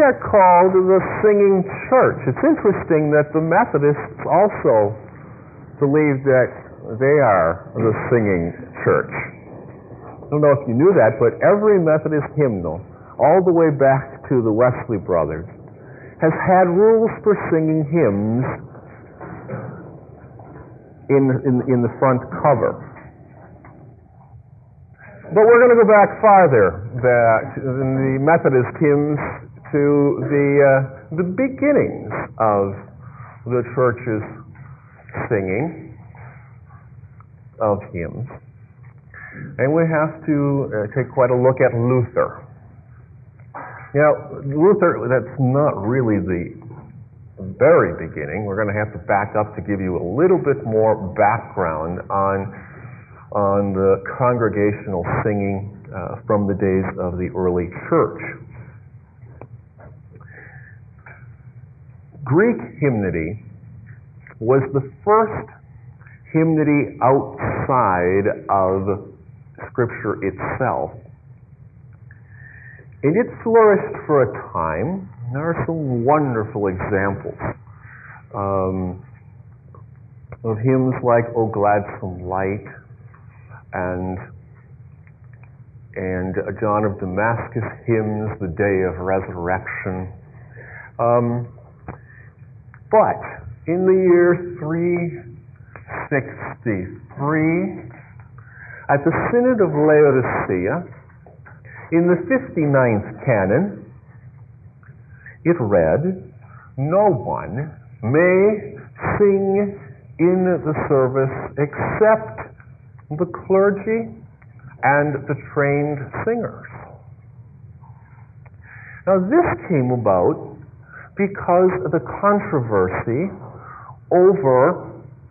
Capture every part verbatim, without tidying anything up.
are called the singing church. It's interesting that the Methodists also believe that they are the singing church. I don't know if you knew that, but every Methodist hymnal, all the way back to the Wesley Brothers, has had rules for singing hymns in, in, in the front cover. But we're going to go back farther, that in the Methodist hymns, to the uh, the beginnings of the church's singing of hymns. And we have to uh, take quite a look at Luther. Now, Luther, that's not really the very beginning. We're going to have to back up to give you a little bit more background on, on the congregational singing uh, from the days of the early church. Greek hymnody was the first hymnody outside of Scripture itself. And it flourished for a time. There are some wonderful examples um, of hymns like O Gladsome Light and and John of Damascus hymns, The Day of Resurrection. Um, but in the year three sixty-three, at the Synod of Laodicea, in the fifty-ninth canon, it read, "No one may sing in the service except the clergy and the trained singers." Now this came about because of the controversy over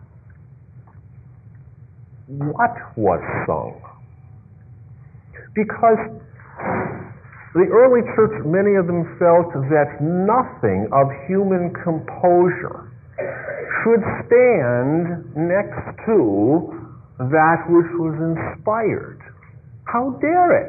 what was sung. Because the early church, many of them felt that nothing of human composure should stand next to that which was inspired. How dare it?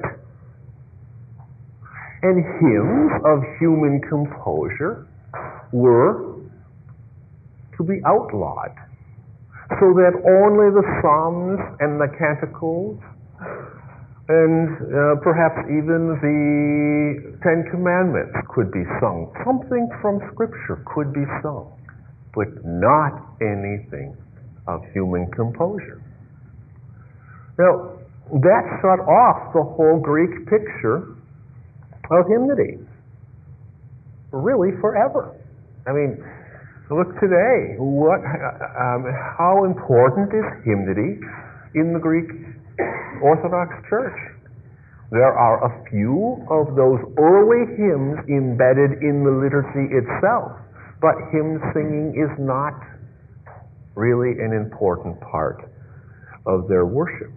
And hymns of human composure were to be outlawed, so that only the Psalms and the Canticles and uh, perhaps even the Ten Commandments could be sung. Something from Scripture could be sung, but not anything of human composure. Now, that shut off the whole Greek picture of hymnody, really forever. I mean, look today. What? Um, how important is hymnody in the Greek Orthodox Church? There are a few of those early hymns embedded in the liturgy itself, but hymn singing is not really an important part of their worship.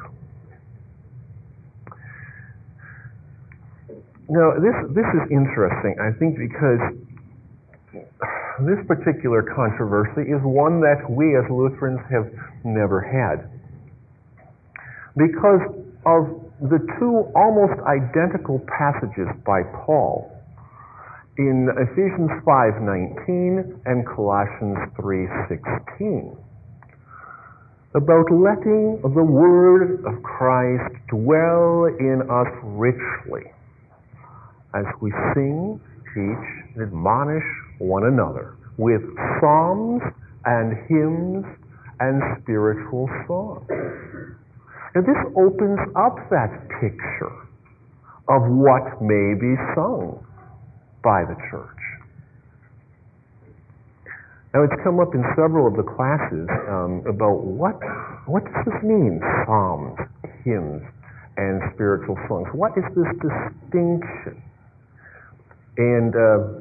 Now, this this is interesting, I think, because this particular controversy is one that we as Lutherans have never had. Because of the two almost identical passages by Paul in Ephesians five nineteen and Colossians three sixteen about letting the word of Christ dwell in us richly as we sing, teach, and admonish one another with psalms and hymns and spiritual songs. Now this opens up that picture of what may be sung by the church. Now it's come up in several of the classes um, about what what does this mean, psalms, hymns, and spiritual songs? What is this distinction? And uh,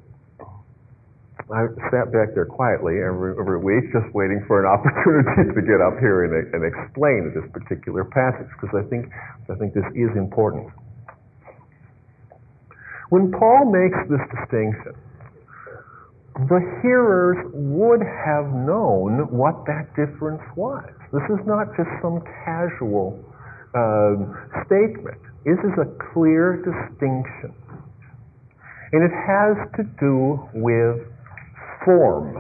I sat back there quietly every, every week just waiting for an opportunity to get up here and, and explain this particular passage, because I think, I think this is important. When Paul makes this distinction, the hearers would have known what that difference was. This is not just some casual uh, statement. This is a clear distinction. And it has to do with form.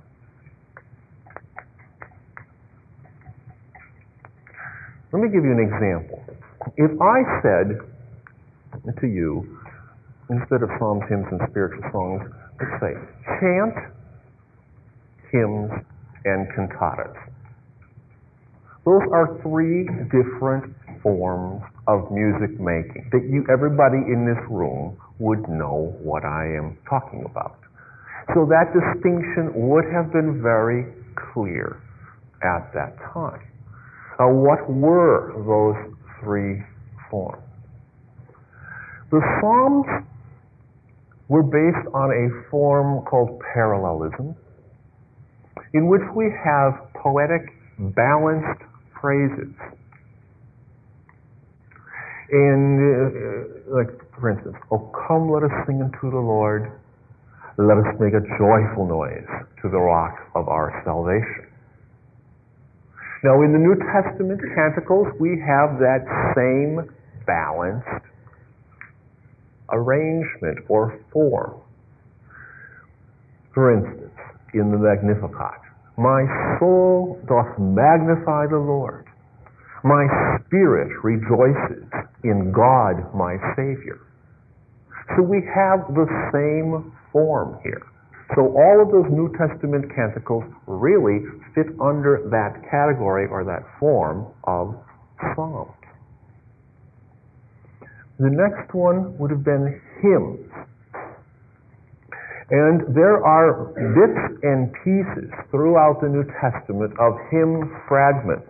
Let me give you an example. If I said to you, instead of psalms, hymns, and spiritual songs, let's say, chant hymns and cantatas. Those are three different forms of music making that you, everybody in this room would know what I am talking about. So that distinction would have been very clear at that time. Now, what were those three forms? The Psalms were based on a form called parallelism, in which we have poetic, balanced phrases. And, uh, like, for instance, "Oh, come, let us sing unto the Lord. Let us make a joyful noise to the rock of our salvation." Now, in the New Testament canticles, we have that same balanced arrangement or form. For instance, in the Magnificat, "My soul doth magnify the Lord. My spirit rejoices in God my Savior." So we have the same form here. So all of those New Testament canticles really fit under that category or that form of psalms. The next one would have been hymns. And there are bits and pieces throughout the New Testament of hymn fragments.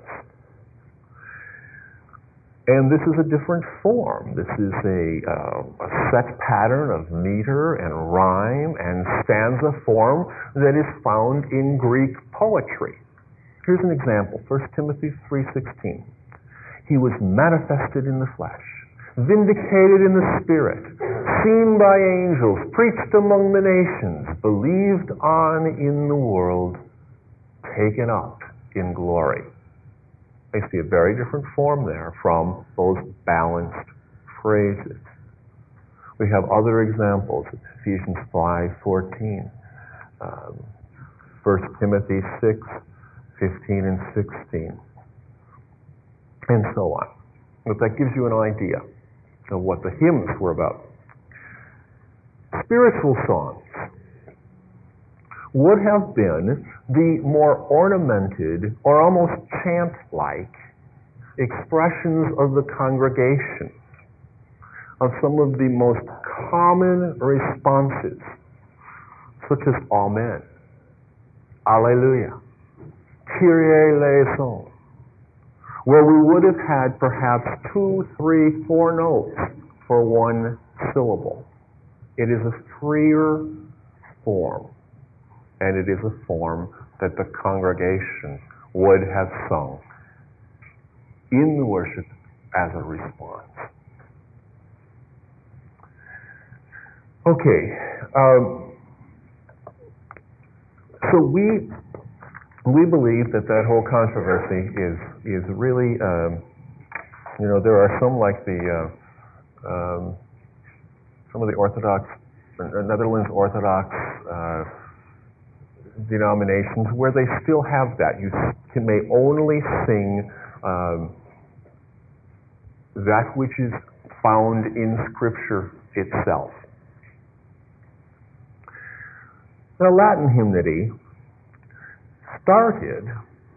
And this is a different form. This is a, uh, a set pattern of meter and rhyme and stanza form that is found in Greek poetry. Here's an example, First Timothy three sixteen. "He was manifested in the flesh, vindicated in the spirit, seen by angels, preached among the nations, believed on in the world, taken up in glory." I see a very different form there from those balanced phrases. We have other examples, Ephesians five fourteen, um, First Timothy six fifteen and sixteen, and so on. But that gives you an idea of what the hymns were about. Spiritual songs would have been the more ornamented or almost chant-like expressions of the congregation of some of the most common responses, such as Amen, Alleluia, Kyrie eleison, where we would have had perhaps two, three, four notes for one syllable. It is a freer form, and it is a form that the congregation would have sung in the worship as a response. Okay, um, so we we believe that that whole controversy is is really, um, you know, there are some like the uh, um, some of the Orthodox, uh, Netherlands Orthodox uh, denominations where they still have that. You can, may only sing um, that which is found in Scripture itself. Now, Latin hymnody started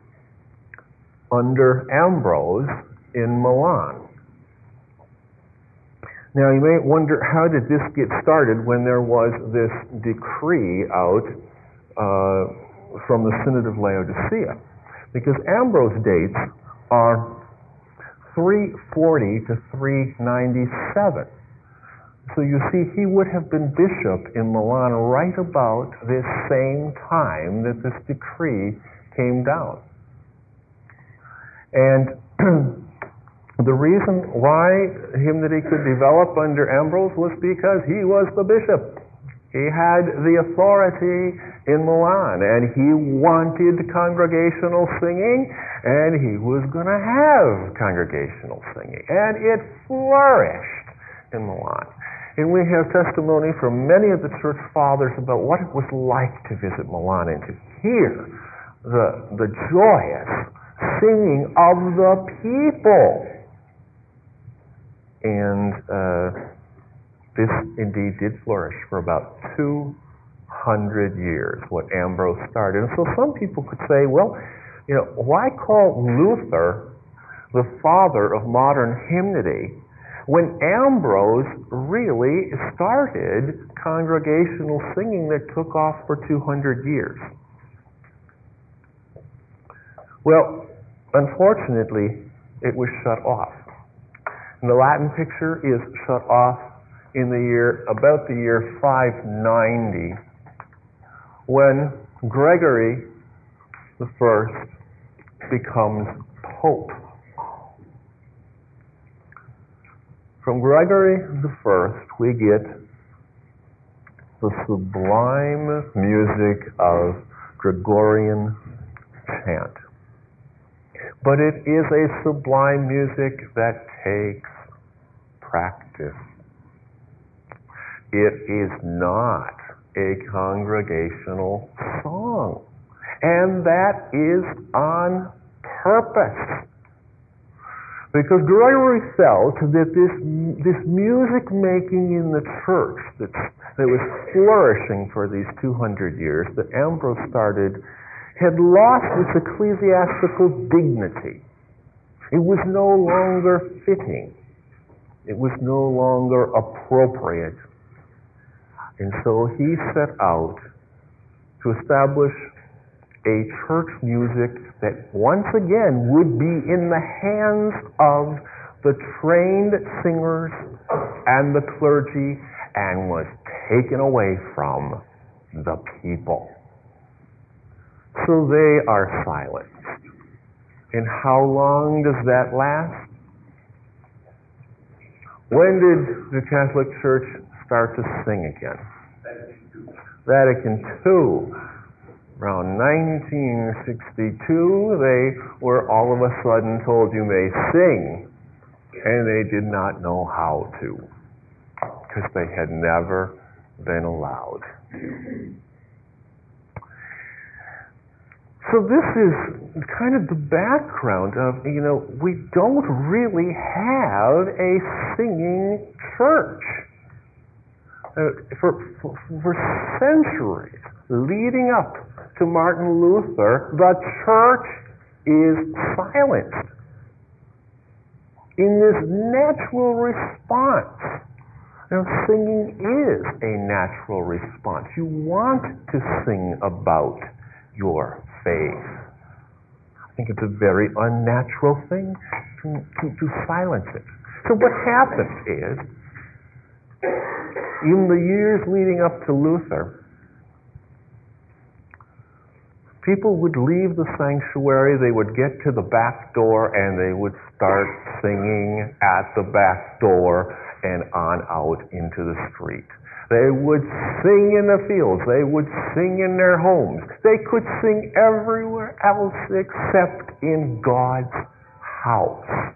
under Ambrose in Milan. Now, you may wonder, how did this get started when there was this decree out uh, from the Synod of Laodicea? Because Ambrose dates are three forty to three ninety-seven. So you see, he would have been bishop in Milan right about this same time that this decree came down. And the reason why hymnody could develop under Ambrose was because he was the bishop. He had the authority in Milan, and he wanted congregational singing, and he was going to have congregational singing. And it flourished in Milan. And we have testimony from many of the church fathers about what it was like to visit Milan and to hear the, the joyous singing of the people. And uh, this indeed did flourish for about two hundred years, what Ambrose started. And so some people could say, well, you know, why call Luther the father of modern hymnody when Ambrose really started congregational singing that took off for two hundred years? Well, unfortunately, it was shut off. And the Latin picture is shut off in the year, about the year five ninety, when Gregory the First becomes Pope. From Gregory the First, we get the sublime music of Gregorian chant. But it is a sublime music that takes practice. It is not a congregational song. And that is on purpose. Because Gregory felt that this, this music making in the church that, that was flourishing for these two hundred years that Ambrose started had lost its ecclesiastical dignity. It was no longer fitting. It was no longer appropriate. And so he set out to establish a church music that once again would be in the hands of the trained singers and the clergy and was taken away from the people. So they are silenced. And how long does that last? When did the Catholic Church start to sing again? Vatican Two. Around nineteen sixty-two, they were all of a sudden told you may sing, and they did not know how to, because they had never been allowed to. So this is kind of the background of, you know, we don't really have a singing church. Uh, for, for, for centuries leading up to Martin Luther, the church is silenced in this natural response. Now, singing is a natural response. You want to sing about your faith. I think it's a very unnatural thing to, to, to silence it. So what happened is, in the years leading up to Luther, people would leave the sanctuary, they would get to the back door, and they would start singing at the back door and on out into the street. They would sing in the fields. They would sing in their homes. They could sing everywhere else except in God's house.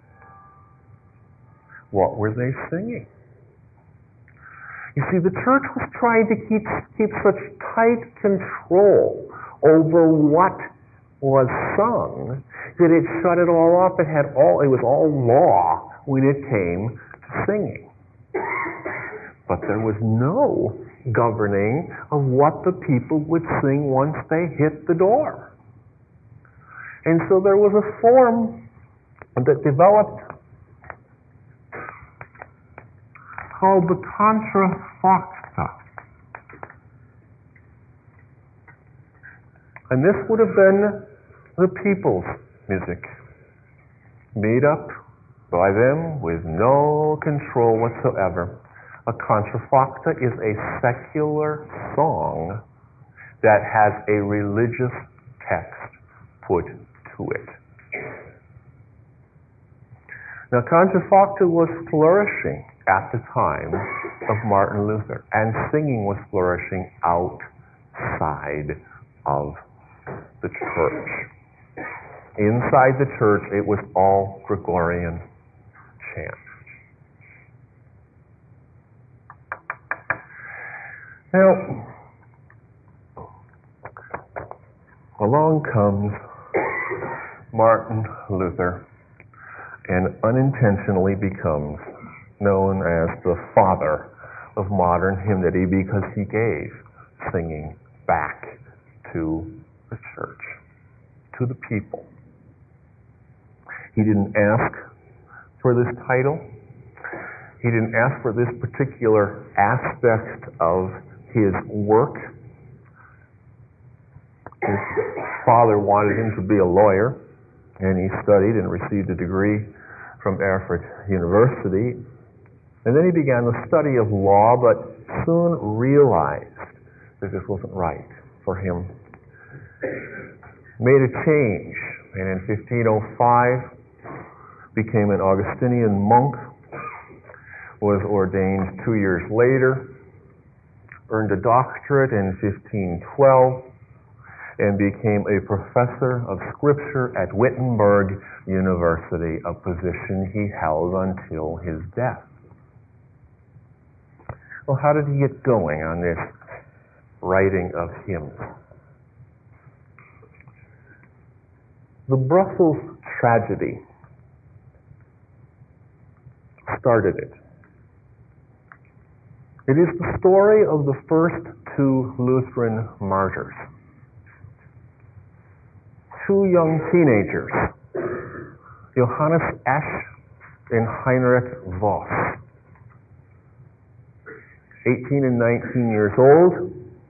What were they singing? You see, the church was trying to keep, keep such tight control over what was sung that it shut it all off. It had all, it was all law when it came to singing. But there was no governing of what the people would sing once they hit the door. And so there was a form that developed called the contrafacta. And this would have been the people's music, made up by them with no control whatsoever. A contrafacta is a secular song that has a religious text put to it. Now, contrafacta was flourishing at the time of Martin Luther, and singing was flourishing outside of the church. Inside the church, it was all Gregorian chant. Now, along comes Martin Luther and unintentionally becomes known as the father of modern hymnody because he gave singing back to the church, to the people. He didn't ask for this title. He didn't ask for this particular aspect of his work. His father wanted him to be a lawyer, and he studied and received a degree from Erfurt University. And then he began the study of law, but soon realized that this wasn't right for him. Made a change, and in fifteen oh five became an Augustinian monk, was ordained two years later, earned a doctorate in fifteen twelve, and became a professor of scripture at Wittenberg University, a position he held until his death. Well, how did he get going on this writing of hymns? The Brussels tragedy started it. It is the story of the first two Lutheran martyrs. Two young teenagers, Johannes Esch and Heinrich Voss, eighteen and nineteen years old.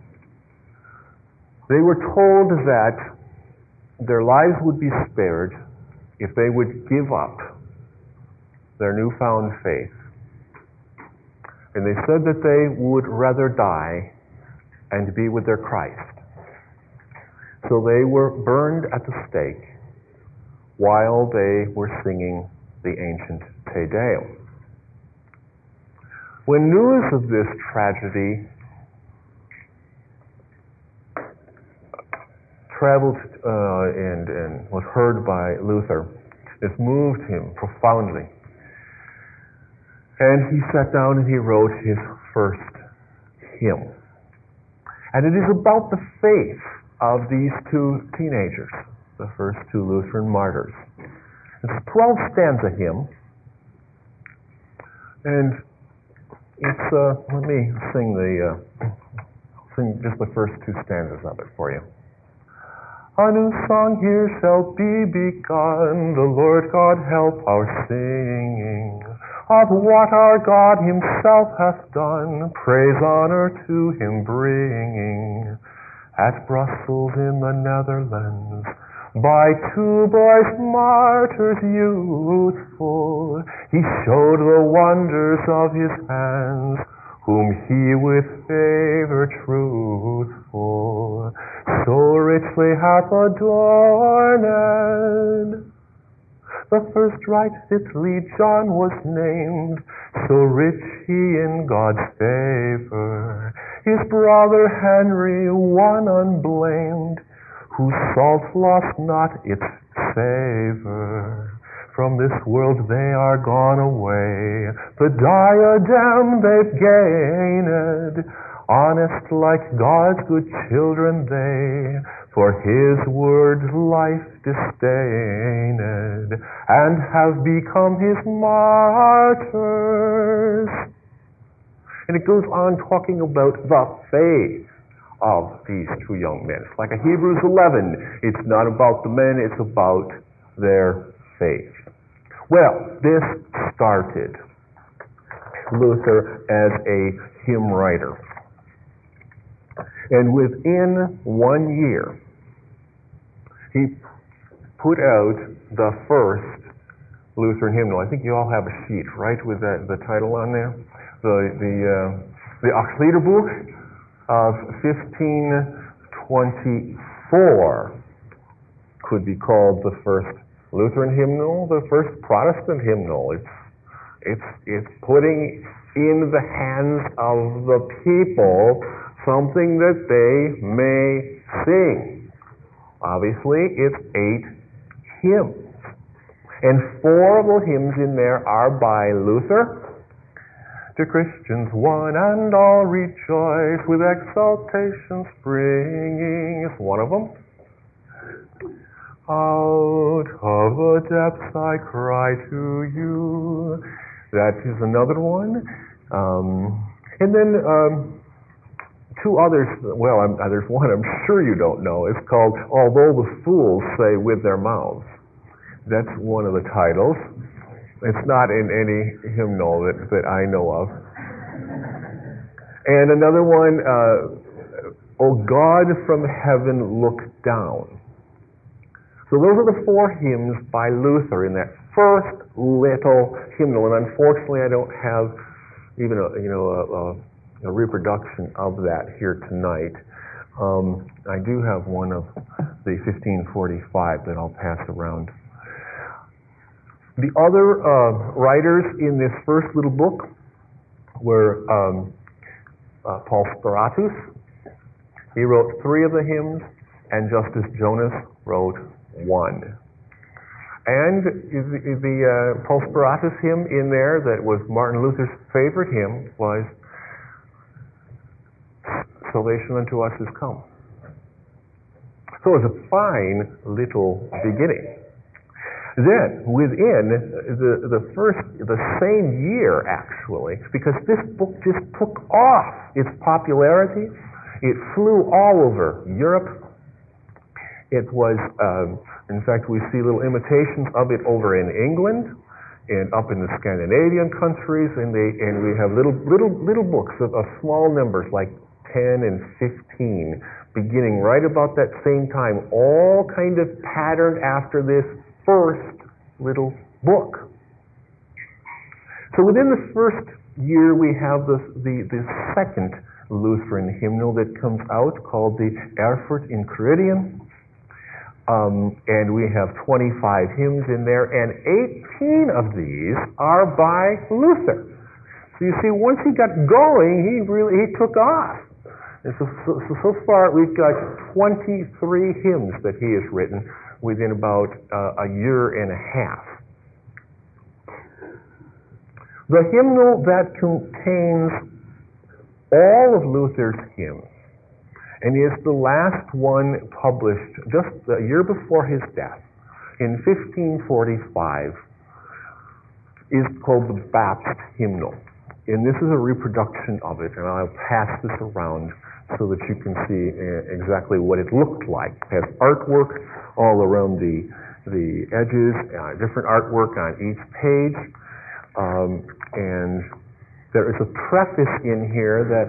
They were told that their lives would be spared if they would give up their newfound faith. And they said that they would rather die and be with their Christ. So they were burned at the stake while they were singing the ancient Te Deum. When news of this tragedy traveled uh, and, and was heard by Luther, it moved him profoundly. And he sat down and he wrote his first hymn. And it is about the faith of these two teenagers, the first two Lutheran martyrs. It's a twelve stanza hymn. And it's, uh, let me sing the, uh, sing just the first two stanzas of it for you. A new song here shall be begun, the Lord God help our singing. Of what our God himself hath done, praise, honor to him bringing. At Brussels in the Netherlands, by two boys martyrs youthful, he showed the wonders of his hands, whom he with favor truthful so richly hath adorned. The first right fifthly John was named, so rich he in God's favor. His brother Henry, one unblamed, whose salt lost not its savor. From this world they are gone away, the diadem they've gained. Honest like God's good children they, for his word's life disdained, and have become his martyrs. And it goes on talking about the faith of these two young men. It's like a Hebrews eleven. It's not about the men, it's about their faith. Well, this started Luther as a hymn writer. And within one year, he put out the first Lutheran hymnal. I think you all have a sheet, right, with that, the title on there? The the uh, the Achliederbuch of fifteen twenty-four could be called the first Lutheran hymnal, the first Protestant hymnal. It's it's it's putting in the hands of the people something that they may sing. Obviously, it's eight hymns. And four of the hymns in there are by Luther. To Christians one and all rejoice, with exaltation springing. Is one of them. Out of the depths I cry to you. That is another one. Um, and then um, two others, well, I'm, uh, there's one I'm sure you don't know. It's called Although the Fools Say with Their Mouths. That's one of the titles. It's not in any hymnal that, that I know of. And another one, uh, O God from heaven, look down. So those are the four hymns by Luther in that first little hymnal, and unfortunately I don't have even a, you know, a, a, a reproduction of that here tonight. Um, I do have one of the fifteen forty-five that I'll pass around. The other uh, writers in this first little book were um, uh, Paul Speratus. He wrote three of the hymns, and Justus Jonas wrote one. And the, the uh, Paul Speratus hymn in there that was Martin Luther's favorite hymn was Salvation unto us is come. So it was a fine little beginning. Then, within the, the first, the same year actually, because this book just took off its popularity, it flew all over Europe. It was, um, in fact, we see little imitations of it over in England and up in the Scandinavian countries, and they and we have little little little books of, of small numbers like ten and fifteen, beginning right about that same time, all kind of patterned after this first little book. So within the first year, we have this, the the second Lutheran hymnal that comes out called the Erfurt Enchiridion. Um, and we have twenty-five hymns in there, and eighteen of these are by Luther. So you see, once he got going, he really he took off. And so, so, so far, we've got twenty-three hymns that he has written within about uh, a year and a half. The hymnal that contains all of Luther's hymns, and is the last one published just a year before his death, in fifteen forty-five, is called the Baptist Hymnal. And this is a reproduction of it, and I'll pass this around so that you can see exactly what it looked like. It has artwork all around the, the edges, uh, different artwork on each page, um, and there is a preface in here that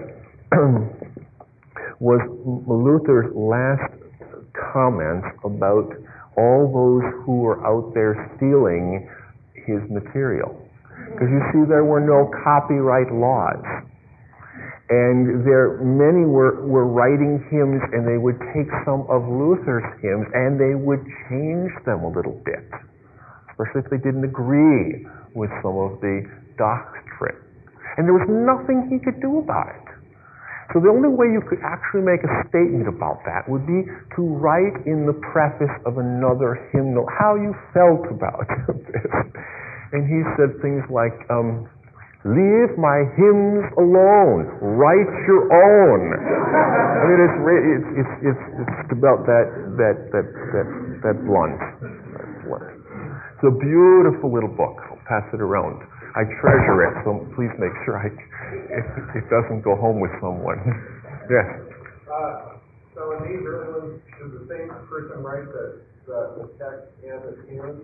was Luther's last comments about all those who were out there stealing his material. Because you see, there were no copyright laws. And there many were, were writing hymns, and they would take some of Luther's hymns and they would change them a little bit, especially if they didn't agree with some of the doctrine. And there was nothing he could do about it. So the only way you could actually make a statement about that would be to write in the preface of another hymnal how you felt about this. And he said things like, um, leave my hymns alone, write your own. I mean, it's it's it's it's, it's about that that that that that blunt. That blunt. It's a beautiful little book. I'll pass it around. I treasure it, so please make sure I, it, it doesn't go home with someone. Yes? Uh, so in these early ones, does the same person write the, the, the text and the hymn?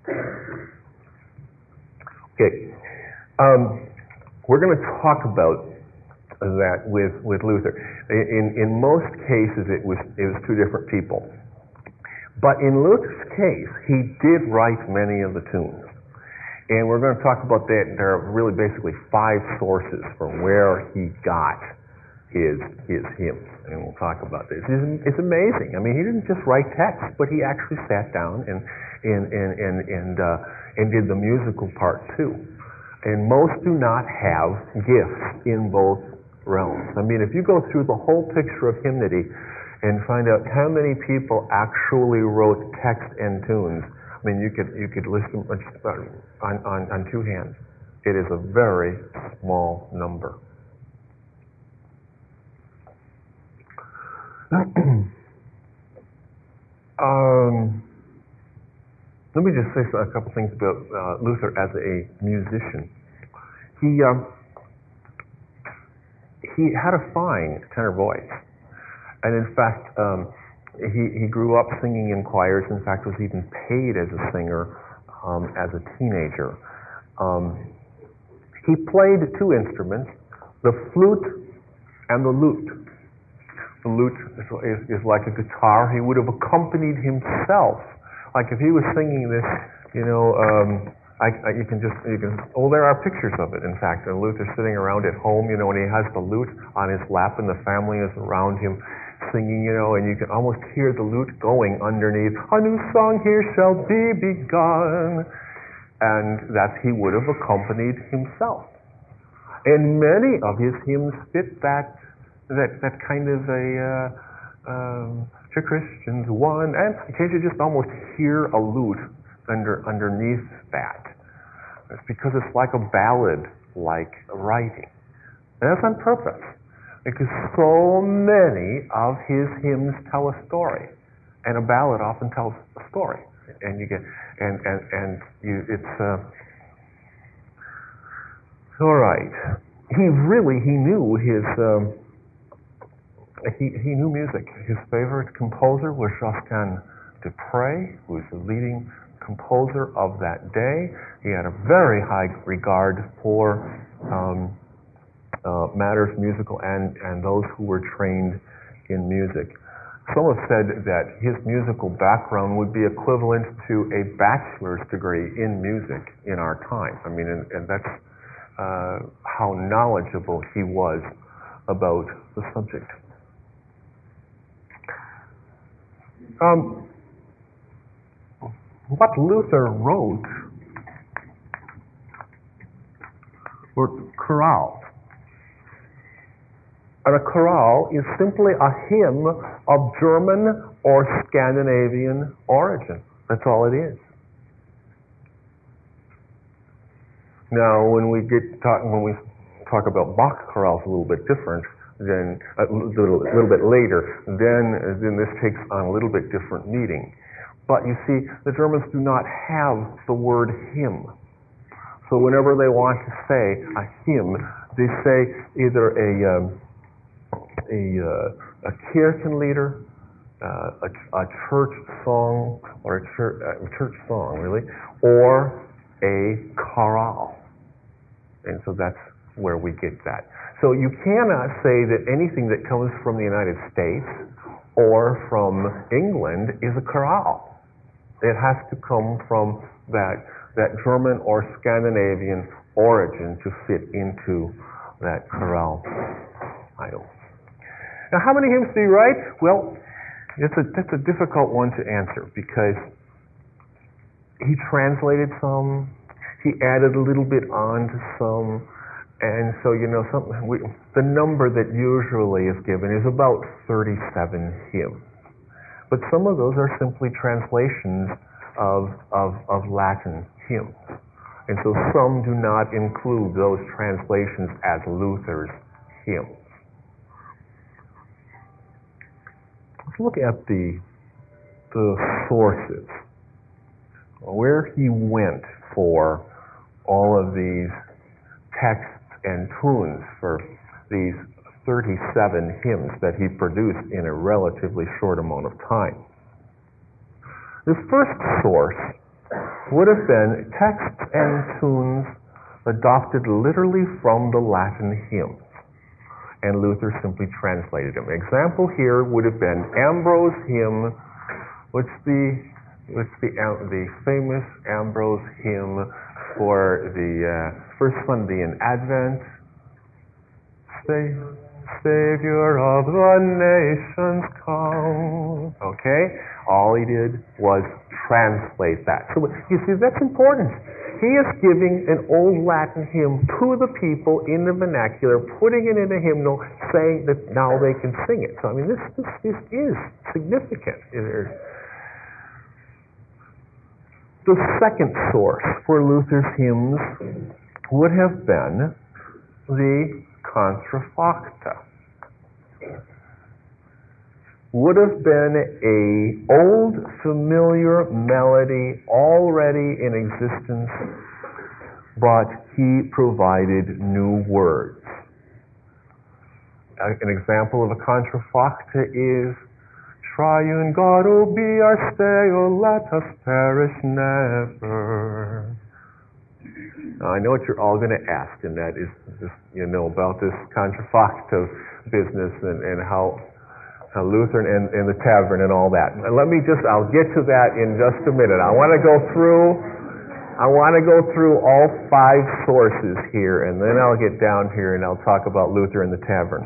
Okay. Um, we're going to talk about that with, with Luther. In, in most cases, it was, it was two different people. But in Luther's case, he did write many of the tunes. And we're going to talk about that. There are really basically five sources from where he got his his hymns, and we'll talk about this. It's, it's amazing. I mean, he didn't just write text, but he actually sat down and and and and and, uh, and did the musical part too. And most do not have gifts in both realms. I mean, if you go through the whole picture of hymnody and find out how many people actually wrote text and tunes, I mean, you could you could list them on, on, on two hands. It is a very small number. um, let me just say a couple things about uh, Luther as a musician. He um, he had a fine tenor voice, and in fact, um, he he grew up singing in choirs. In fact, was even paid as a singer um, as a teenager. Um, he played two instruments: the flute and the lute. The lute is, is, is like a guitar. He would have accompanied himself, like if he was singing this, you know. Um, I, I, you can just, you can, oh, there are pictures of it, in fact. And Luther sitting around at home, you know, and he has the lute on his lap and the family is around him singing, you know, and you can almost hear the lute going underneath. A new song here shall be begun. And that he would have accompanied himself. And many of his hymns fit that, that, that kind of a, uh, um, to Christians one, and can't you just almost hear a lute under underneath that? It's because it's like a ballad-like writing. And that's on purpose, because so many of his hymns tell a story, and a ballad often tells a story, and you get and and and you it's uh, all right. He really he knew his um, he he knew music. His favorite composer was Josquin de Prez, who was the leading composer of that day. He had a very high regard for um, uh, matters musical and, and those who were trained in music. Some have said that his musical background would be equivalent to a bachelor's degree in music in our time. I mean, and, and that's uh, how knowledgeable he was about the subject. Um, What Luther wrote were chorales. And a chorale is simply a hymn of German or Scandinavian origin. That's all it is. Now, when we get talk, when we talk about Bach chorales a little bit different, then a little, a little bit later, then then this takes on a little bit different meaning. But you see, the Germans do not have the word hymn. So whenever they want to say a hymn, they say either a um, a, uh, a Kirchenlieder, uh, a, a church song, or a church, uh, church song, really, or a chorale. And so that's where we get that. So you cannot say that anything that comes from the United States or from England is a chorale. It has to come from that that German or Scandinavian origin to fit into that chorale title. Now, how many hymns do you write? Well, it's a that's a difficult one to answer because he translated some, he added a little bit on to some, and so you know, some, we, the number that usually is given is about thirty-seven hymns. But some of those are simply translations of, of, of Latin hymns. And so some do not include those translations as Luther's hymns. Let's look at the, the sources, where he went for all of these texts and tunes for these thirty-seven hymns that he produced in a relatively short amount of time. The first source would have been texts and tunes adopted literally from the Latin hymns, and Luther simply translated them. An example here would have been Ambrose hymn. What's the what's the the famous Ambrose hymn for the uh, first Sunday in Advent? Say, Savior of the nations come. Okay? All he did was translate that. So you see, that's important. He is giving an old Latin hymn to the people in the vernacular, putting it in a hymnal, saying that now they can sing it. So I mean, this this, this is significant. The second source for Luther's hymns would have been the Contrafacta. Would have been a old familiar melody already in existence, but he provided new words. An example of a Contrafacta is Triune God, O be our stay, O let us perish never. Now, I know what you're all going to ask, and that is, this, you know, about this Contrafacta business and, and how Uh, Luther and, and the tavern and all that. And let me just, I'll get to that in just a minute. I want to go through, I want to go through all five sources here, and then I'll get down here and I'll talk about Luther and the tavern.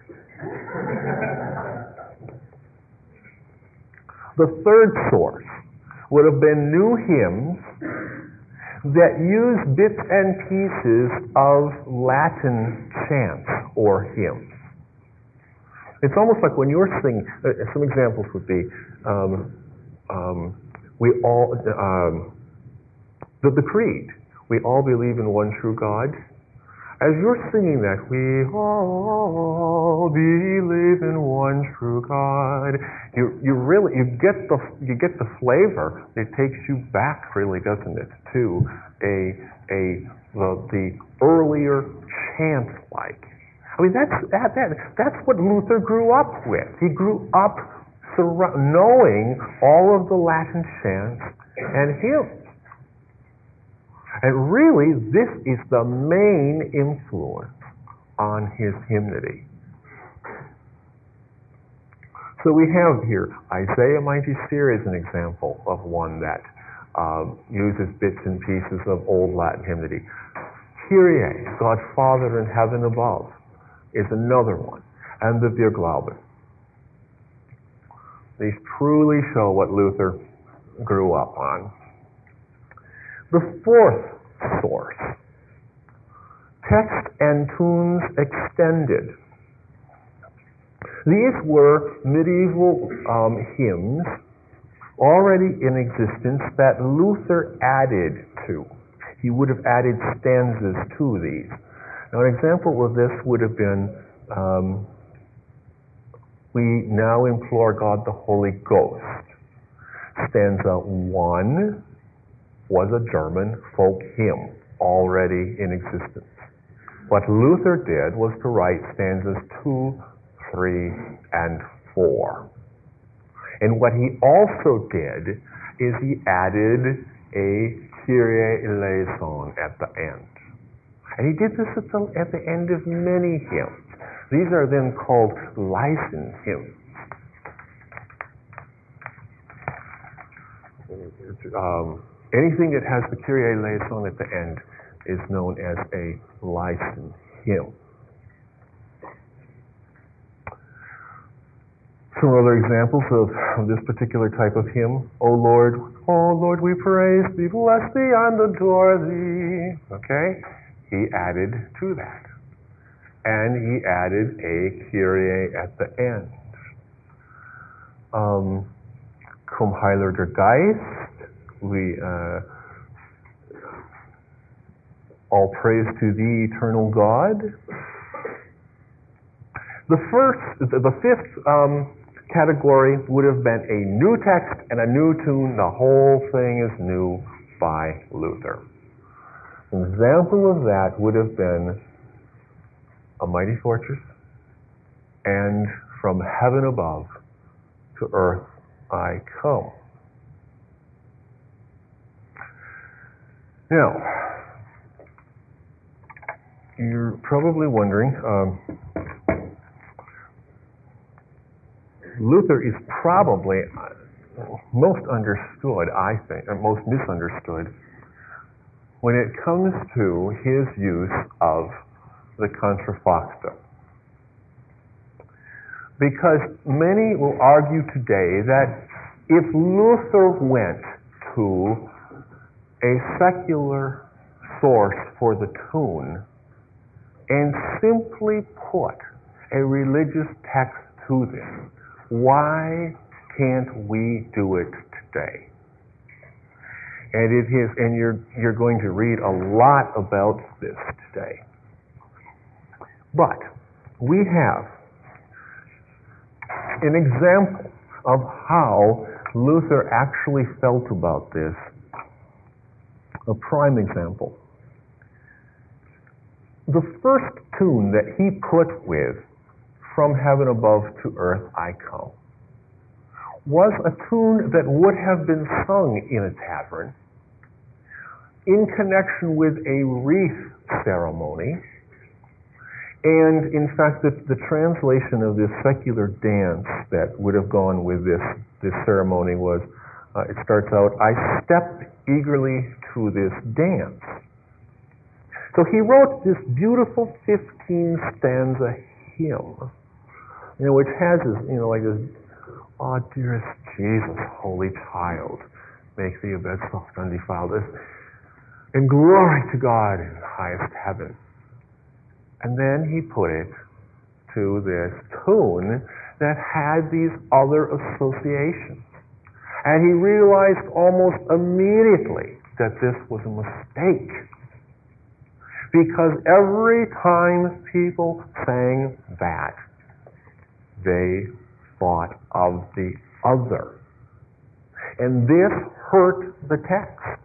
The third source would have been new hymns that use bits and pieces of Latin chants or hymns. It's almost like when you're singing, uh, some examples would be, um, um, we all, um, the, the creed, we all believe in one true God. As you're singing that, we all believe in one true God, you, you really, you get the, you get the flavor. It takes you back, really, doesn't it, to a, a, the, the earlier chant-like. I mean, that's, that, that, that's what Luther grew up with. He grew up sur- knowing all of the Latin chants and hymns. And really, this is the main influence on his hymnody. So we have here Isaiah Mighty Seer is an example of one that um, uses bits and pieces of old Latin hymnody. Kyrie, God Father in heaven above, is another one, and the Wir Glauben. These truly show what Luther grew up on. The fourth source, Text and Tunes Extended. These were medieval um, hymns already in existence that Luther added to. He would have added stanzas to these. Now, an example of this would have been, um, we now implore God the Holy Ghost. Stanza one was a German folk hymn already in existence. What Luther did was to write stanzas two, three, and four. And what he also did is he added a Kyrie eleison at the end. And he did this at the, at the end of many hymns. These are then called license hymns. Um, anything that has the Kyrie eleison at the end is known as a license hymn. Some other examples of, of this particular type of hymn. O Lord, O Lord, we praise thee, bless thee, and adore thee. Okay? He added to that. And he added a Kyrie at the end. Um, Cum Heiliger Geist, we, uh, all praise to thee, eternal God. The first, the fifth um, category would have been a new text and a new tune. The whole thing is new by Luther. An example of that would have been A Mighty Fortress and From Heaven Above to Earth I Come. Now, you're probably wondering, um, Luther is probably most understood, I think, or most misunderstood when it comes to his use of the Contrafacta. Because many will argue today that if Luther went to a secular source for the tune and simply put a religious text to them, why can't we do it today? And it is, and you're you're going to read a lot about this today. But we have an example of how Luther actually felt about this. A prime example. The first tune that he put with "From Heaven Above to Earth I Come" was a tune that would have been sung in a tavern in connection with a wreath ceremony. And in fact, the, the translation of this secular dance that would have gone with this, this ceremony was, uh, it starts out, "I stepped eagerly to this dance." So he wrote this beautiful fifteen stanza hymn, you know, which has this, you know, like this, "Oh, dearest Jesus, holy child, make thee a bed soft undefiled, and glory to God in the highest heaven." And then he put it to this tune that had these other associations. And he realized almost immediately that this was a mistake. Because every time people sang that, they thought of the other. And this hurt the text.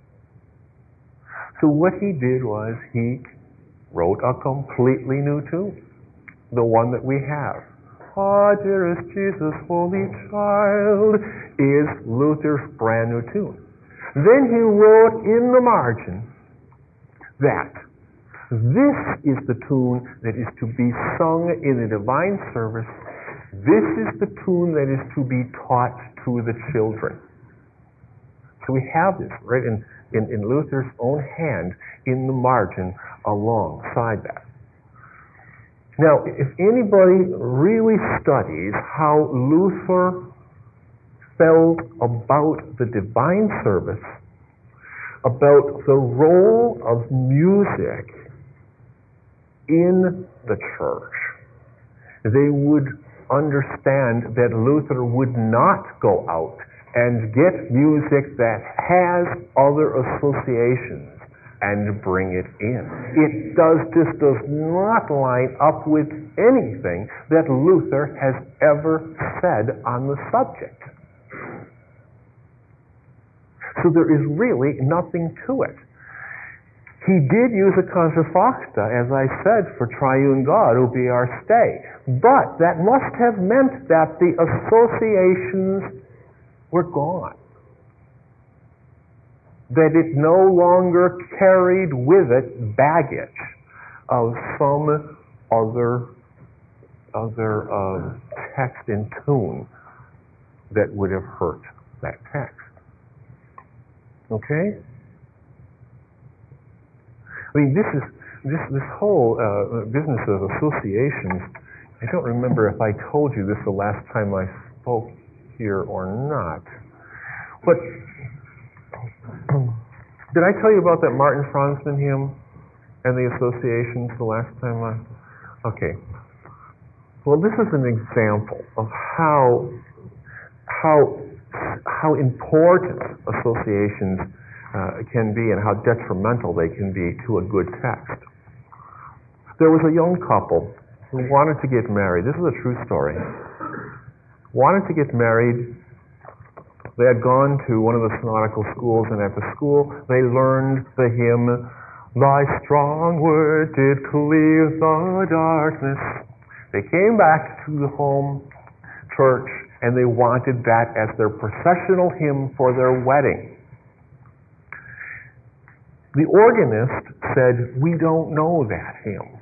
So what he did was he wrote a completely new tune, the one that we have. "Ah, dearest Jesus, holy child," is Luther's brand new tune. Then he wrote in the margin that this is the tune that is to be sung in the divine service. This is the tune that is to be taught to the children. So we have this right in, in, in Luther's own hand in the margin alongside that. Now, if anybody really studies how Luther felt about the divine service, about the role of music in the church, they would understand that Luther would not go out and get music that has other associations and bring it in. It does just does not line up with anything that Luther has ever said on the subject. So there is really nothing to it. He did use a contrafacta, as I said, for triune God, ubi our stay. But that must have meant that the associations were gone. That it no longer carried with it baggage of some other, other uh, text in tune that would have hurt that text. Okay? I mean, this is this this whole uh, business of associations. I don't remember if I told you this the last time I spoke here or not. But did I tell you about that Martin Franzmann hymn and the associations the last time I? Okay. Well, this is an example of how how how important associations Uh, can be and how detrimental they can be to a good text. There was a young couple who wanted to get married. This is a true story. Wanted to get married. They had gone to one of the synodical schools, and at the school they learned the hymn, "Thy strong word did cleave the darkness." They came back to the home church and they wanted that as their processional hymn for their wedding. The organist said, "We don't know that hymn.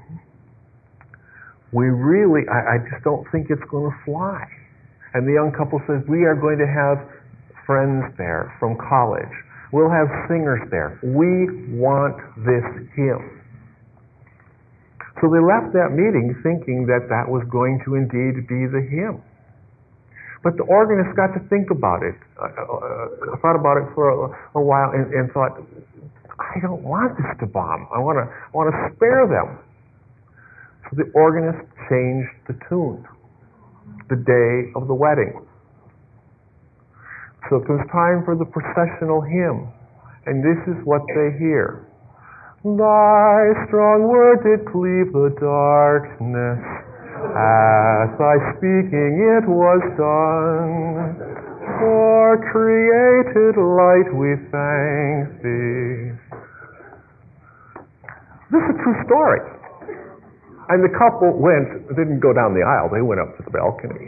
We really, I, I just don't think it's going to fly." And the young couple says, "We are going to have friends there from college. We'll have singers there. We want this hymn." So they left that meeting thinking that that was going to indeed be the hymn. But the organist got to think about it, uh, uh, thought about it for a, a while, and, and thought, "I don't want this to bomb. I want to I want to spare them." So the organist changed the tune the day of the wedding. So it was time for the processional hymn. And this is what they hear. Thy strong word did cleave the darkness, as thy speaking it was done. For created light we thank thee. This is a true story. And the couple went, didn't go down the aisle, they went up to the balcony.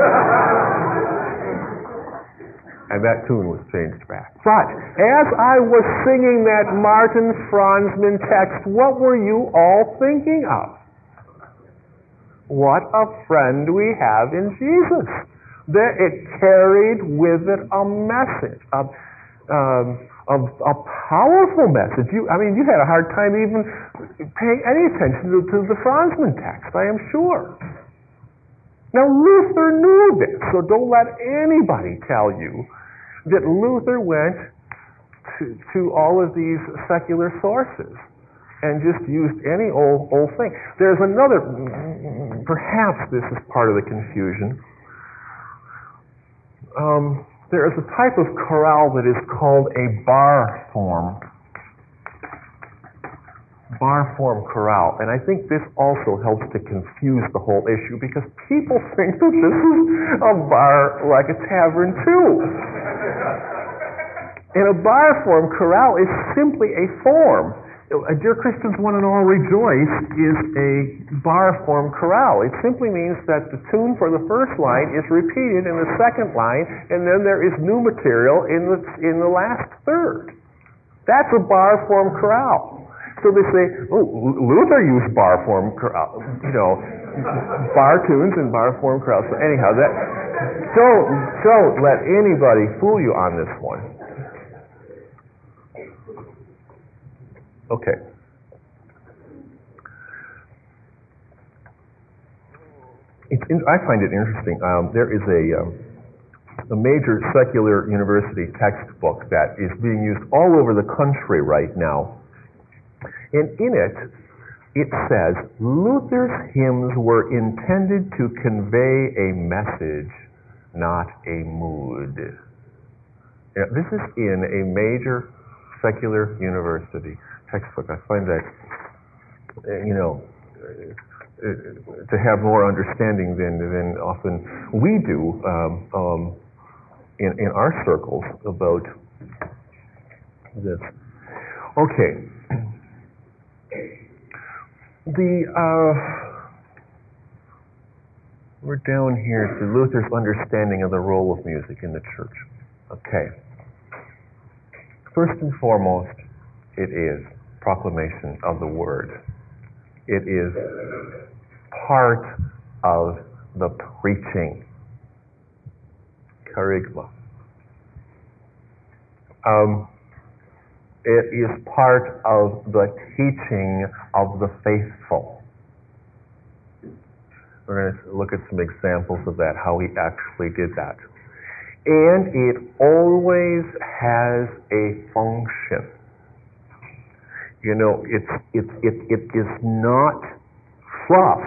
And that tune was changed back. But as I was singing that Martin Franzmann text, what were you all thinking of? What a friend we have in Jesus. That it carried with it a message, a, um, a, a powerful message. You, I mean, you had a hard time even paying any attention to, to the Franzmann text, I am sure. Now, Luther knew this, so don't let anybody tell you that Luther went to, to all of these secular sources and just used any old, old thing. There's another, perhaps this is part of the confusion. Um, there is a type of chorale that is called a bar form. Bar form chorale. And I think this also helps to confuse the whole issue because people think that this is a bar like a tavern too. And a bar form chorale is simply a form. A Dear Christians, One and All Rejoice is a bar form chorale. It simply means that the tune for the first line is repeated in the second line, and then there is new material in the in the last third. That's a bar form chorale. So they say, oh, Luther used bar form chorale, you know, bar tunes and bar form chorales. So anyhow, that don't don't let anybody fool you on this one. Okay. It's in, I find it interesting. Um, there is a, um, a major secular university textbook that is being used all over the country right now. And in it, it says, Luther's hymns were intended to convey a message, not a mood. Now, this is in a major secular university textbook. I find that, you know, to have more understanding than than often we do um, um, in in our circles about this. Okay, the uh, we're down here to Luther's understanding of the role of music in the church. Okay, first and foremost, it is proclamation of the word. It is part of the preaching. Kerygma. Um, it is part of the teaching of the faithful. We're going to look at some examples of that, how he actually did that. And it always has a function. You know, it's it it it is not fluff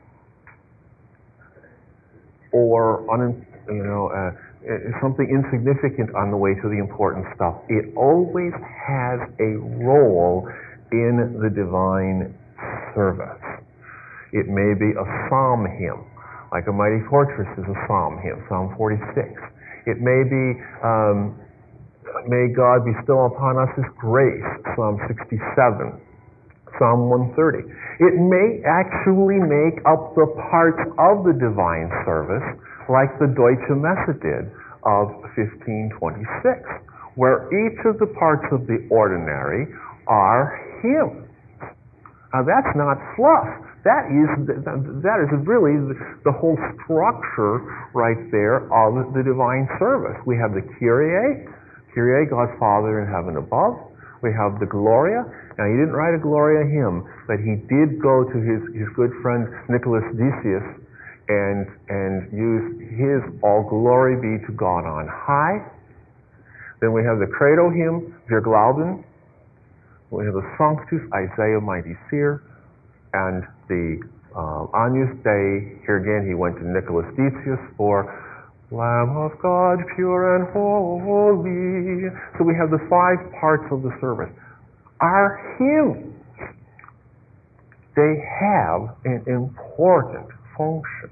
or un, you know uh, something insignificant on the way to the important stuff. It always has a role in the divine service. It may be a psalm hymn, like A Mighty Fortress is a psalm hymn, Psalm forty-six. It may be um, May God bestow upon us His grace, Psalm sixty-seven, Psalm one thirty. It may actually make up the parts of the divine service, like the Deutsche Messe did of fifteen twenty-six, where each of the parts of the ordinary are hymns. Now that's not fluff. That is that is really the whole structure right there of the divine service. We have the Kyrie, Kyrie, God Father in heaven above. We have the Gloria. Now, he didn't write a Gloria hymn, but he did go to his, his good friend Nicholas Decius and, and use his All Glory Be to God on High. Then we have the Credo hymn, Wir Glauben. We have the Sanctus, Isaiah Mighty Seer. And the uh, Agnus Dei, here again he went to Nicholas Decius for Lamb of God, pure and holy. So we have the five parts of the service. Our hymns, they have an important function.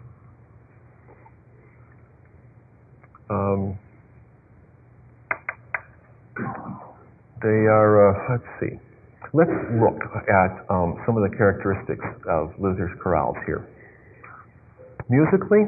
Um, they are, uh, let's see, let's look at um, some of the characteristics of Luther's chorales here. Musically,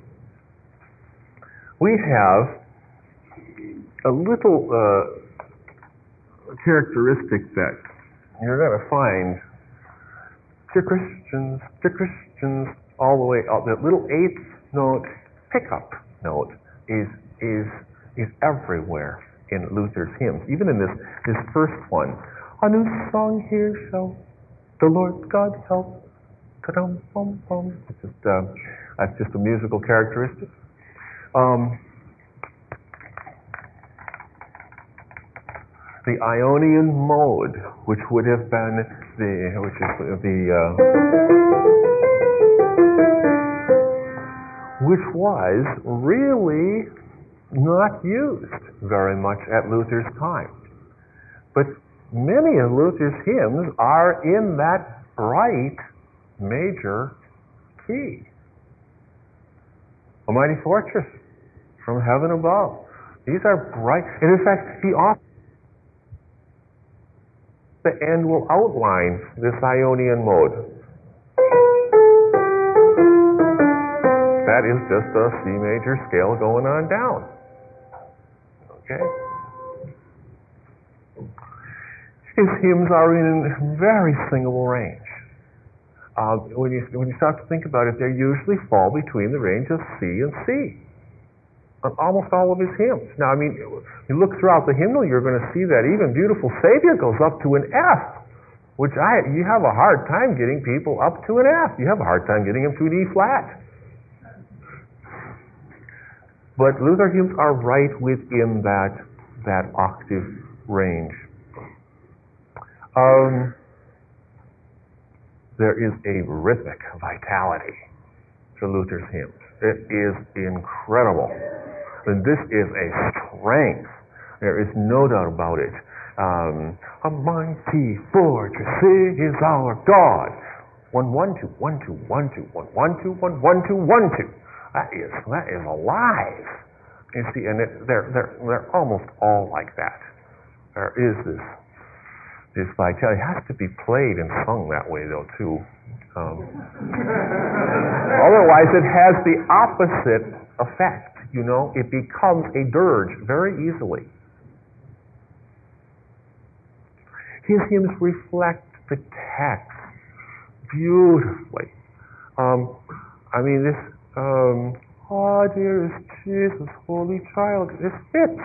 we have a little uh, characteristic that you're going to find, dear Christians, dear Christians, all the way up. That little eighth note pickup note is is is everywhere in Luther's hymns. Even in this this first one, a new song here shall the Lord God help. Ta-dum, bum, bum. It's just uh, that's just a musical characteristic. Um, the Ionian mode, which would have been the, which is the, uh, which was really not used very much at Luther's time. But many of Luther's hymns are in that bright major key. A mighty fortress from heaven above. These are bright, and in fact, he often the end will outline this Ionian mode. That is just a C major scale going on down. Okay? His hymns are in very singable range. Uh, when you when you start to think about it, they usually fall between the range of C and C on almost all of his hymns. Now, I mean, you look throughout the hymnal, you're going to see that even Beautiful Savior goes up to an F, which I you have a hard time getting people up to an F. You have a hard time getting them to an E flat. But Luther hymns are right within that that octave range. Um, there is a rhythmic vitality to Luther's hymns. It is incredible. And this is a strength. There is no doubt about it. Um, a mighty fortress is our God. One, one, two, one, two, one, two, one, one, two, one, one, two, one, two. That is that is alive. You see, and it, they're they're they're almost all like that. There is this this vitality. It has to be played and sung that way, though, too. Um, otherwise, it has the opposite effect. You know, it becomes a dirge very easily. His hymns reflect the text beautifully. Um, I mean, this, um, oh, dearest Jesus, holy child, this fits.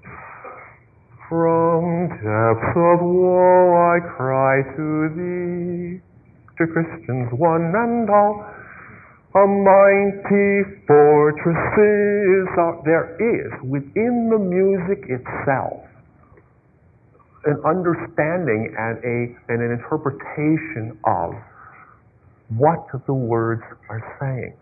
From depths of woe I cry to thee, to Christians one and all. A mighty fortress is our, there is within the music itself an understanding and a and an interpretation of what the words are saying.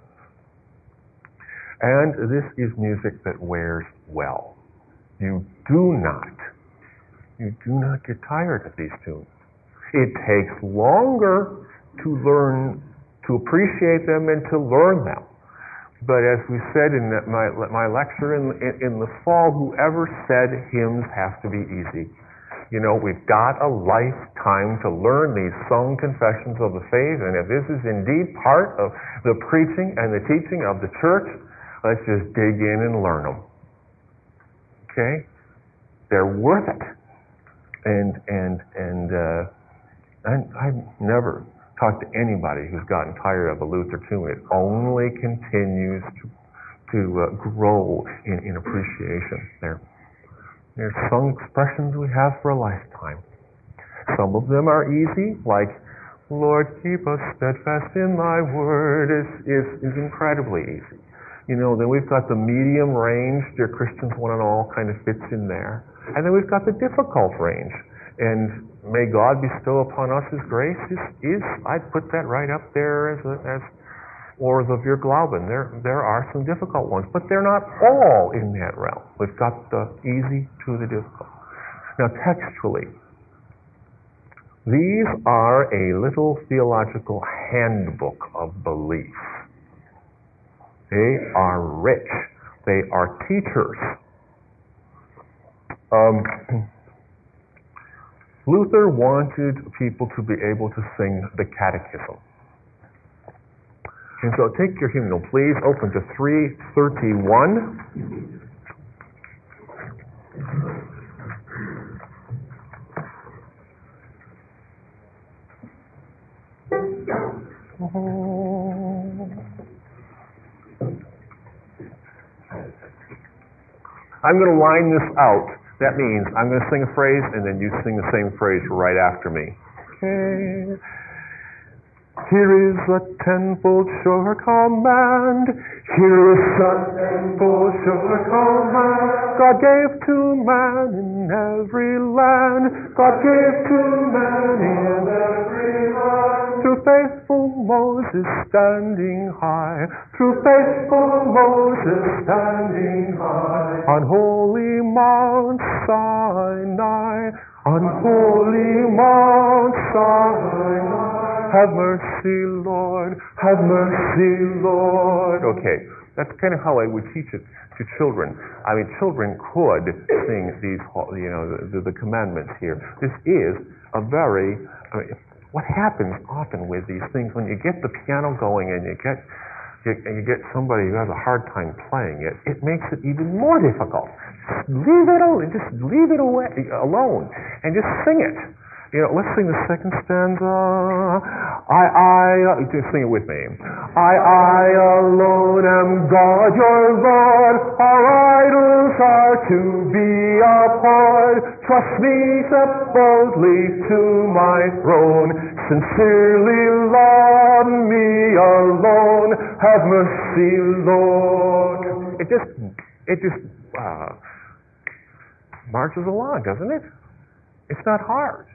And this is music that wears well. You do not, you do not get tired of these tunes. It takes longer to learn, to appreciate them and to learn them. But as we said in my my lecture in, in, in the fall, whoever said hymns have to be easy? You know, we've got a lifetime to learn these sung confessions of the faith, and if this is indeed part of the preaching and the teaching of the church, let's just dig in and learn them. Okay? They're worth it. And and and uh, I, I've never talked to anybody who's gotten tired of a Luther tune. It only continues to to uh, grow in, in appreciation. There, there's sung expressions we have for a lifetime. Some of them are easy, like "Lord, keep us steadfast in Thy word" is is is incredibly easy. You know, then we've got the medium range, "Dear Christians one and all," kind of fits in there. And then we've got the difficult range. And "May God bestow upon us His grace" is, is I'd put that right up there as a, as or the Virglauben. There, there are some difficult ones, but they're not all in that realm. We've got the easy to the difficult. Now, textually, these are a little theological handbook of belief. They are rich. They are teachers. Um, Luther wanted people to be able to sing the catechism. And so take your hymnal, please. Open to three thirty-one. I'm going to line this out. That means I'm going to sing a phrase, and then you sing the same phrase right after me. Okay. Here is a tenfold sure command. Here is a tenfold sure command. God gave to man in every land. God gave to man in every land. Through faithful Moses standing high. Through faithful Moses standing high. On holy Mount Sinai. On holy Mount Sinai. Have mercy, Lord. Have mercy, Lord. Okay, that's kind of how I would teach it to children. I mean, children could sing these, you know, the, the commandments here. This is a very, I mean, what happens often with these things when you get the piano going and you get, you, and you get somebody who has a hard time playing it, it makes it even more difficult. Just leave it alone. Just leave it away, alone, and just sing it. You know, let's sing the second stanza. I, I, uh, just sing it with me. I, I alone am God, your Lord. Our idols are to be abhorred. Trust me, step boldly to my throne. Sincerely love me alone. Have mercy, Lord. It just, it just uh, marches along, doesn't it? It's not hard.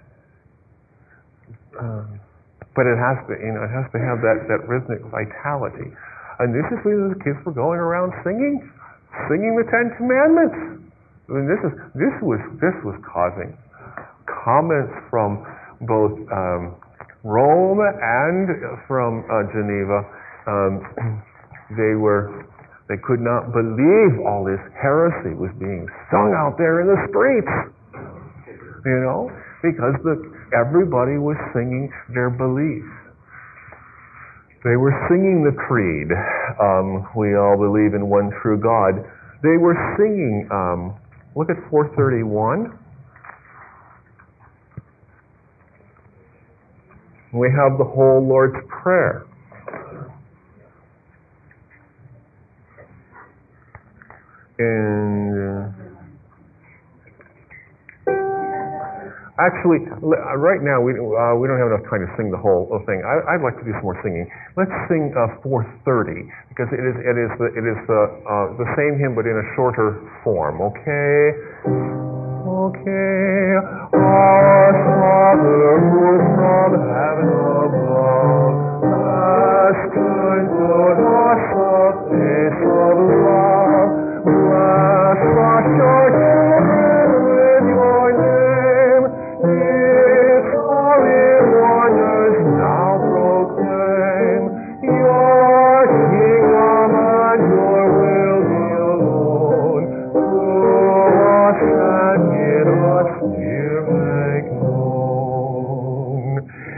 Um, but it has to, you know, it has to have that, that rhythmic vitality. And this is when the kids were going around singing, singing the Ten Commandments. I mean, this is this was this was causing comments from both um, Rome and from uh, Geneva. Um, they were they could not believe all this heresy was being sung out there in the streets. You know, because the everybody was singing their beliefs. They were singing the creed. Um, we all believe in one true God. They were singing, um, look at four thirty-one. We have the whole Lord's Prayer. And... Uh, Actually, right now we uh, we don't have enough time to sing the whole thing. I, I'd like to do some more singing. Let's sing uh, four thirty because it is it is the it is the uh, the same hymn but in a shorter form. Okay, okay. Our Father who from heaven above, has turned toward us a face of love. Bless us, your children, with your name. Its holy wonders now proclaim your kingdom and your will be alone. Through us and in us dear make known.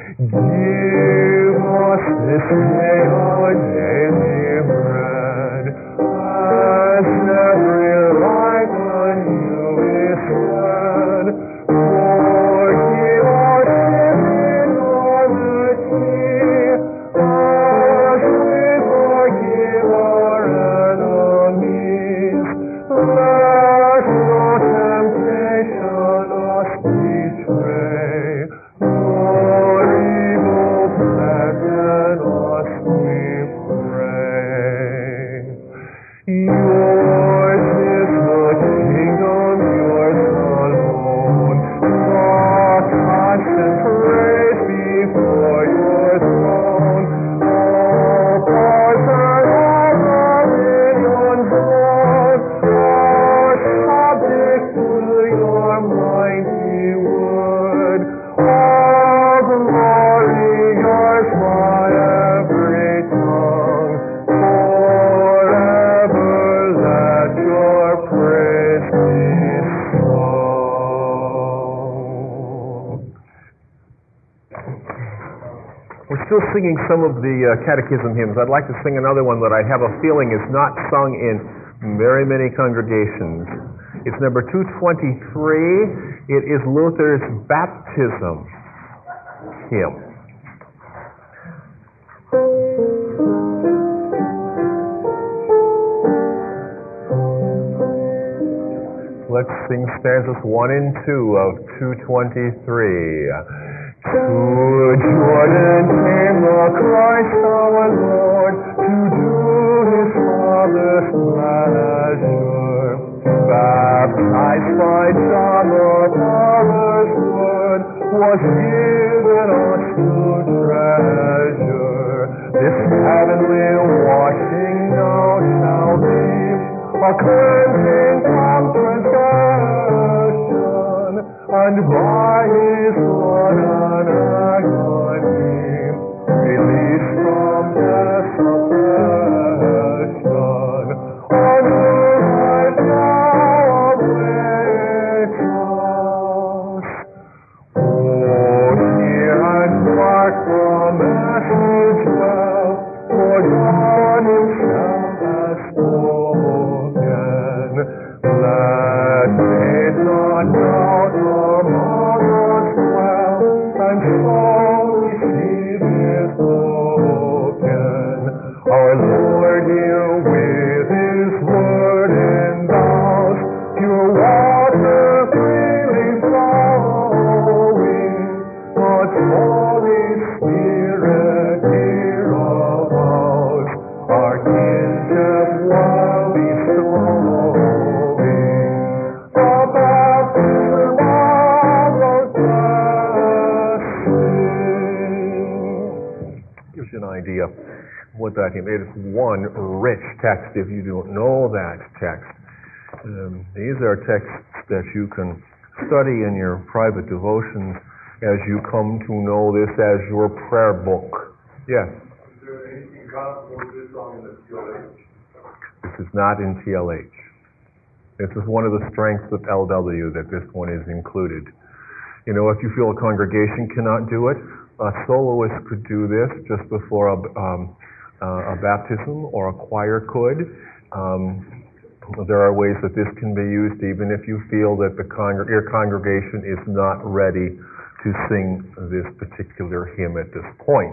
Give us this day our daily bread, as still singing some of the uh, catechism hymns. I'd like to sing another one that I have a feeling is not sung in very many congregations. It's number two twenty-three. It is Luther's baptism hymn. Let's sing stanzas one and two of two twenty-three. To Jordan came the Christ our Lord to do his Father's pleasure. Baptized by John the Father's word was given us to treasure. This heavenly washing now shall be a cleansing from transgression, and by his blood an agony, release from death's oppression. On whom life now awaits us. Oh, hear and mark the message well, for God himself has spoken. Let faith not doubt among us dwell, and so receive his token. Our Lord here with his word endows, pure water freely flowing. God's Holy Spirit here abounds, our kinship while bestowing. The baptism of the blessed. Gives you an idea of what that hymn is. One rich text if you don't know that text. Um, these are texts that you can study in your private devotions as you come to know this as your prayer book. Yes? Is there anything gospel with this song in the T L H? This is not in T L H. This is one of the strengths of L W, that this one is included. You know, if you feel a congregation cannot do it, a soloist could do this just before a, um, uh, a baptism, or a choir could. Um, there are ways that this can be used even if you feel that the congr- your congregation is not ready to sing this particular hymn at this point.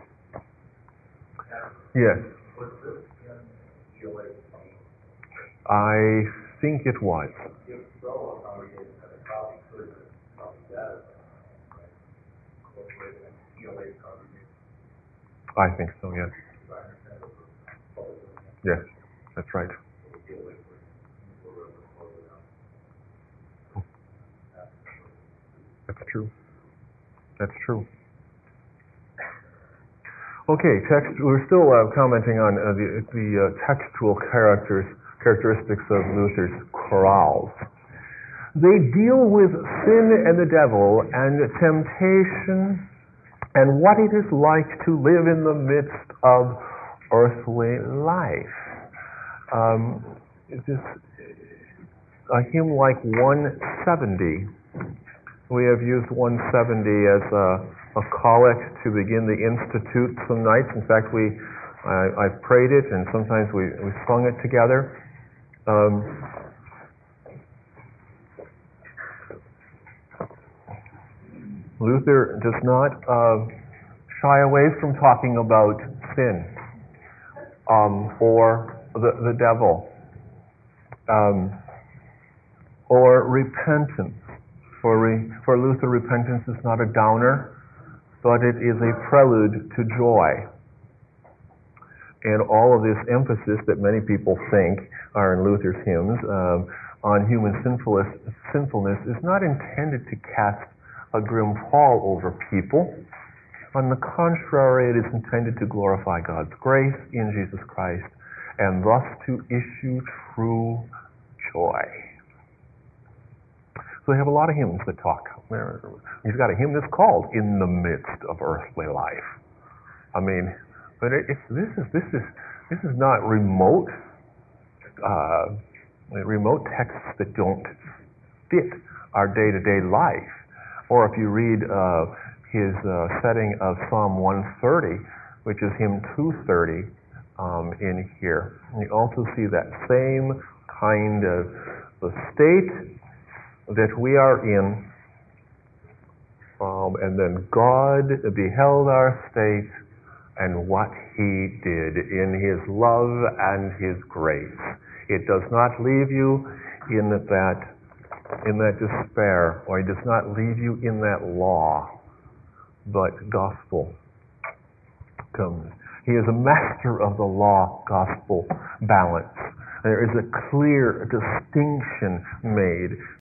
Yes? Was this in T L H? I think it was. If so, a congregation had a copy, could copy that as incorporate in T L H congregation. I think so, yes. If I understand it, public domain. Yes, that's right. T L H would close it out. That's true. That's true. Okay, text. We're still uh, commenting on uh, the, the uh, textual characters, characteristics of Luther's chorales. They deal with sin and the devil and temptation and what it is like to live in the midst of earthly life. Um, this, a hymn like one seventy. We have used one seventy as a, a collect to begin the Institute some nights. In fact, we I, I've prayed it, and sometimes we, we sung it together. Um, Luther does not uh, shy away from talking about sin um, or the, the devil um, or repentance. For, re, for Luther, repentance is not a downer, but it is a prelude to joy. And all of this emphasis that many people think are in Luther's hymns um, on human sinfulness, sinfulness is not intended to cast a grim pall over people. On the contrary, it is intended to glorify God's grace in Jesus Christ and thus to issue true joy. So they have a lot of hymns that talk. He's got a hymn that's called "In the Midst of Earthly Life." I mean, but it, it's, this is this is this is not remote uh, remote texts that don't fit our day-to-day life. Or if you read uh, his uh, setting of Psalm one thirty, which is hymn two thirty um, in here. And you also see that same kind of the state that we are in, um, and then God beheld our state and what he did in his love and his grace. It does not leave you in that in that despair, or it does not leave you in that law, but gospel comes. He is a master of the law-gospel balance. There is a clear distinction made